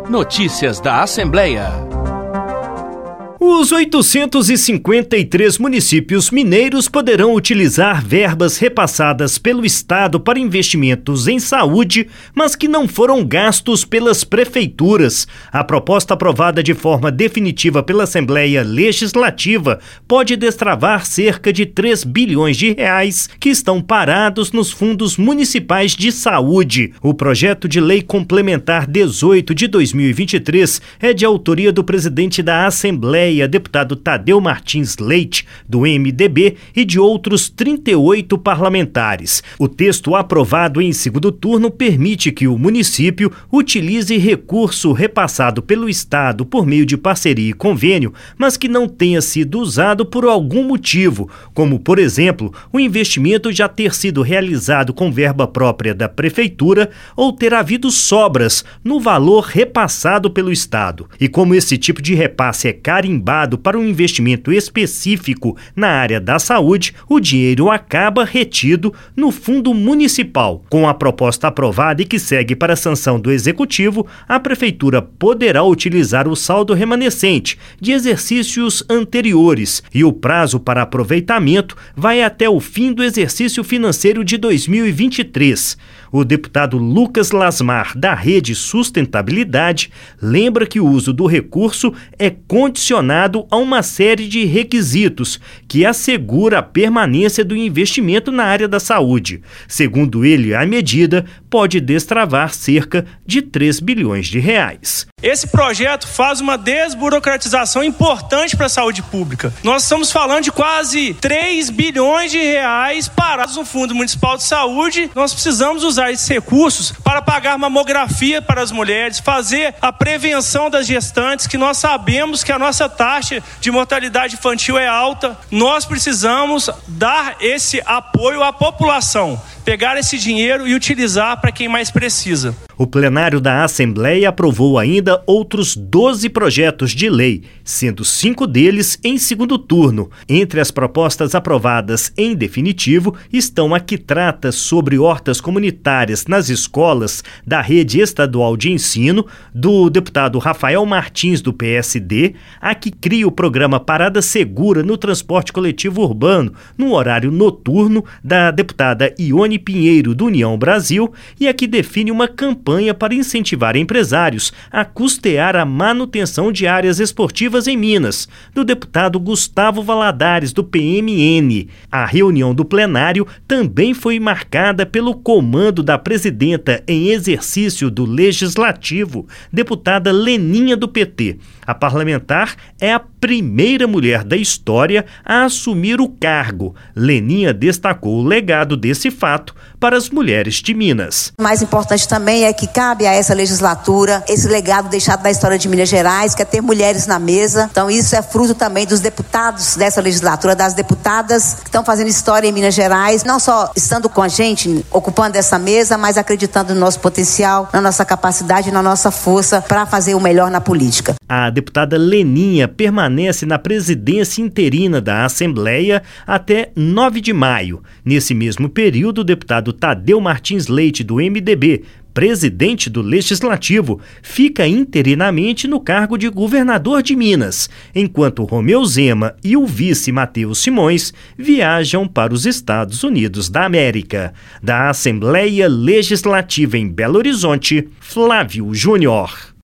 Notícias da Assembleia. Os 853 municípios mineiros poderão utilizar verbas repassadas pelo Estado para investimentos em saúde, mas que não foram gastos pelas prefeituras. A proposta aprovada de forma definitiva pela Assembleia Legislativa pode destravar cerca de 3 bilhões de reais que estão parados nos fundos municipais de saúde. O projeto de lei complementar 18 de 2023 é de autoria do presidente da Assembleia, deputado Tadeu Martins Leite, do MDB, e de outros 38 parlamentares. O texto aprovado em segundo turno permite que o município utilize recurso repassado pelo Estado por meio de parceria e convênio, mas que não tenha sido usado por algum motivo, como, por exemplo, o investimento já ter sido realizado com verba própria da Prefeitura ou ter havido sobras no valor repassado pelo Estado. E como esse tipo de repasse é carimbado para um investimento específico na área da saúde, o dinheiro acaba retido no fundo municipal. Com a proposta aprovada e que segue para a sanção do Executivo, a Prefeitura poderá utilizar o saldo remanescente de exercícios anteriores e o prazo para aproveitamento vai até o fim do exercício financeiro de 2023. O deputado Lucas Lasmar, da Rede Sustentabilidade, lembra que o uso do recurso é condicionado a uma série de requisitos que assegura a permanência do investimento na área da saúde. Segundo ele, a medida pode destravar cerca de 3 bilhões de reais. Esse projeto faz uma desburocratização importante para a saúde pública. Nós estamos falando de quase 3 bilhões de reais parados no Fundo Municipal de Saúde. Nós precisamos usar esses recursos para pagar mamografia para as mulheres, fazer a prevenção das gestantes, que nós sabemos que a nossa taxa de mortalidade infantil é alta. Nós precisamos dar esse apoio à população, pegar esse dinheiro e utilizar para quem mais precisa. O plenário da Assembleia aprovou ainda outros 12 projetos de lei, sendo 5 deles em segundo turno. Entre as propostas aprovadas em definitivo estão a que trata sobre hortas comunitárias nas escolas da rede estadual de ensino, do deputado Rafael Martins, do PSD, a que cria o programa Parada Segura no transporte coletivo urbano no horário noturno, da deputada Ione Pinheiro, do União Brasil, e a que define uma campanha para incentivar empresários a custear a manutenção de áreas esportivas em Minas, do deputado Gustavo Valadares, do PMN. A reunião do plenário também foi marcada pelo comando da presidenta em exercício do Legislativo, deputada Leninha, do PT. A parlamentar é a primeira mulher da história a assumir o cargo. Leninha destacou o legado desse fato para as mulheres de Minas. O mais importante também é que cabe a essa legislatura esse legado deixado da história de Minas Gerais, que é ter mulheres na mesa. Então isso é fruto também dos deputados dessa legislatura, das deputadas que estão fazendo história em Minas Gerais, não só estando com a gente, ocupando essa mesa, mas acreditando no nosso potencial, na nossa capacidade, na nossa força para fazer o melhor na política. A deputada Leninha permanece na presidência interina da Assembleia até 9 de maio. Nesse mesmo período, o deputado Tadeu Martins Leite, do MDB, presidente do Legislativo, fica interinamente no cargo de governador de Minas, enquanto Romeu Zema e o vice Matheus Simões viajam para os Estados Unidos da América. Da Assembleia Legislativa em Belo Horizonte, Flávio Júnior.